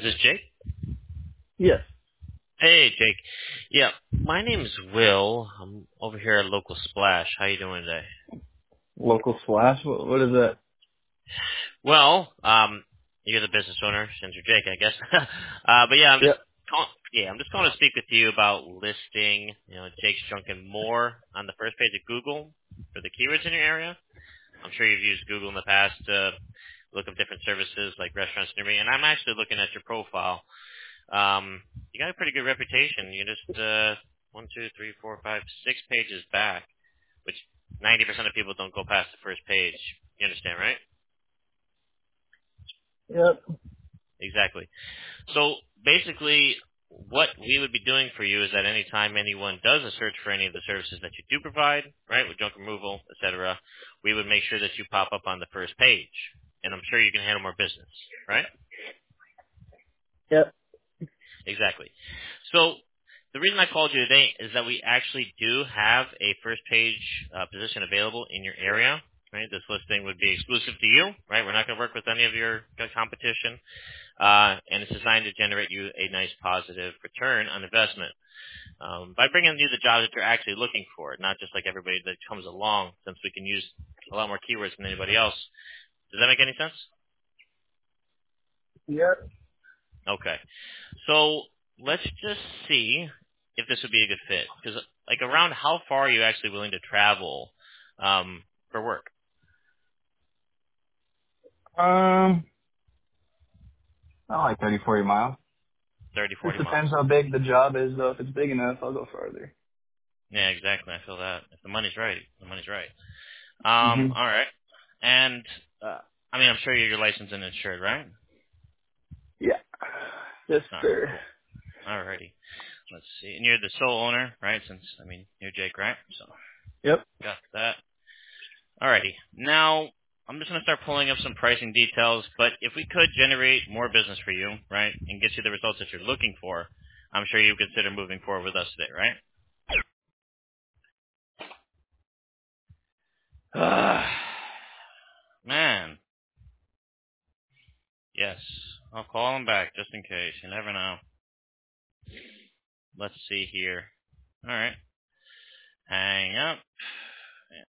this Jake? Yes. Hey, Jake. Yeah, my name is Will. I'm over here at Local Splash. How you doing today? Local Slash? What is that? Well, you're the business owner, since you're Jake, I guess. But yeah, Yep. I'm just calling to speak with you about listing, Jake's Junk and More on the first page of Google for the keywords in your area. I'm sure you've used Google in the past to look up different services like restaurants near me, and I'm actually looking at your profile. You got a pretty good reputation. You just 1, 2, 3, 4, 5, 6 pages back, which 90% of people don't go past the first page. You understand, right? Yep. Exactly. So basically, what we would be doing for you is that any time anyone does a search for any of the services that you do provide, right, with junk removal, etc., we would make sure that you pop up on the first page, and I'm sure you can handle more business, right? Yep. Exactly. So the reason I called you today is that we actually do have a first page position available in your area. Right, this listing would be exclusive to you. Right, we're not going to work with any of your competition, and it's designed to generate you a nice positive return on investment by bringing you the jobs that you're actually looking for, not just like everybody that comes along. Since we can use a lot more keywords than anybody else. Does that make any sense? Yep. Okay. So let's just see if this would be a good fit. Because, like, around how far are you actually willing to travel for work? Um, I like 30, 40 miles. 30, Just 40 miles. depends how big the job is, though. If it's big enough, I'll go farther. Yeah, exactly. I feel that. If the money's right, the money's right. hmm All right. And, I mean, I'm sure you're licensed and insured, right? Yeah. Yes, All right, sir. cool. All righty. Let's see. And you're the sole owner, right? Since, I mean, you're Jake, right? So, Yep. got that. Alrighty. Now, I'm just going to start pulling up some pricing details, but if we could generate more business for you, right, and get you the results that you're looking for, I'm sure you would consider moving forward with us today, right? Man. Yes. I'll call him back just in case. You never know. Let's see here. Alright. Hang up.